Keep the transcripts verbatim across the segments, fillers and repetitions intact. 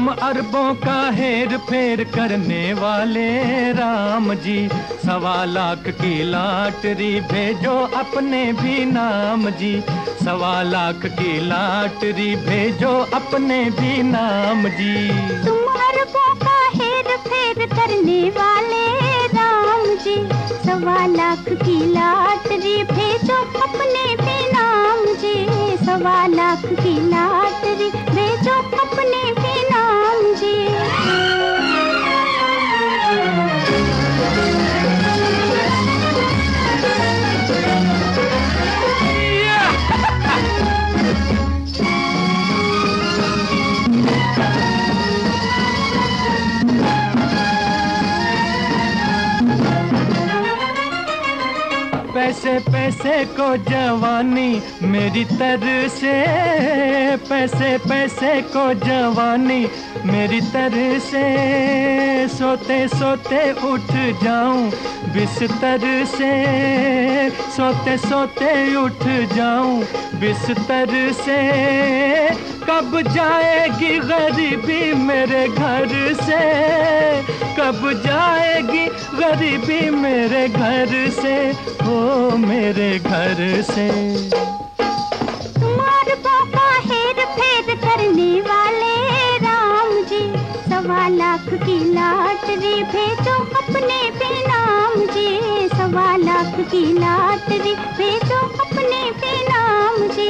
तुम अरबों का हेर फेर करने वाले राम जी, सवा लाख की लॉटरी भेजो अपने भी नाम जी, सवा लाख की लॉटरी भेजो अपने भी नाम जी। तुम अरबों का हेर फेर करने वाले राम जी, सवा लाख की लॉटरी भेजो अपने भी नाम जी, सवा लाख की लॉटरी भेजो अपने भी नाम जी। पैसे पैसे को जवानी मेरी तरह से, पैसे पैसे को जवानी मेरी तरह से, सोते सोते उठ जाऊं बिस्तर से, सोते सोते उठ जाऊं बिस्तर से। कब जाएगी गरीबी मेरे घर से, कब जाएगी गरीबी मेरे घर से, ओ मेरे घर से। तुम अरबों का हेर फेर करने वाले राम जी, सवा लाख की लॉटरी भेजो अपने भी नाम जी, सवा लाख की लॉटरी भेजो अपने भी नाम जी।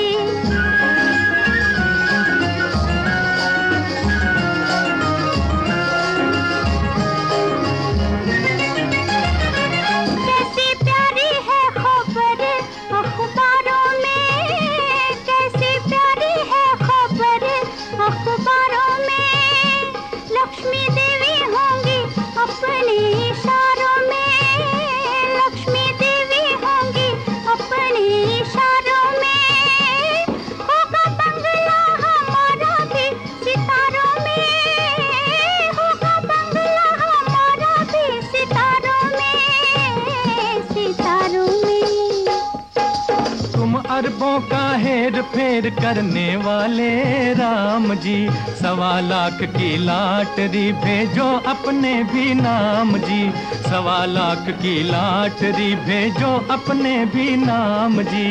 अरबों का हेर फेर करने वाले राम जी, सवा लाख की लॉटरी भेजो अपने भी नाम जी, सवा लाख की लॉटरी भेजो अपने भी नाम जी।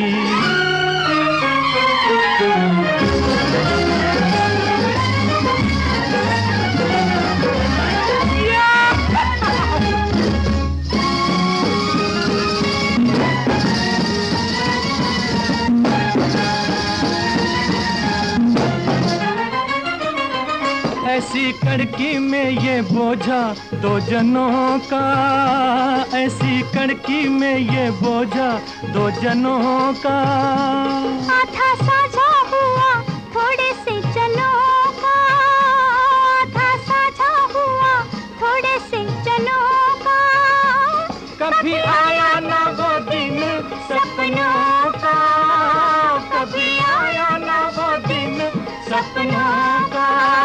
ऐसी कड़की में ये बोझा दो जनों का, ऐसी कड़की में ये बोझा दो जनों का। आधा साझा हुआ थोड़े से जनों का, आधा साझा हुआ थोड़े से जनों का। कभी आया ना वो दिन सपनों का, कभी आया ना वो दिन सपनों का,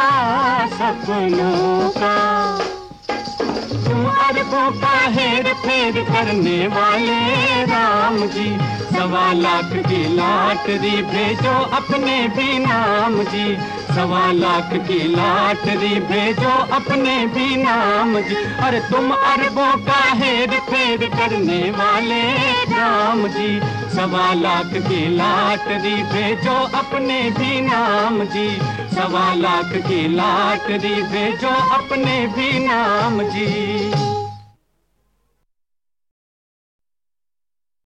सपनों का। तुम अरबों का हेर फेर करने वाले राम जी, सवा लाख की लॉटरी भेजो अपने भी नाम जी, सवा लाख की लॉटरी भेजो अपने भी नाम जी। अरे तुम अरबों का हेर फेर करने वाले राम जी, सवा लाख की लॉटरी भेजो अपने भी नाम जी, सवा लाख की लॉटरी भेजो अपने भी नाम जी।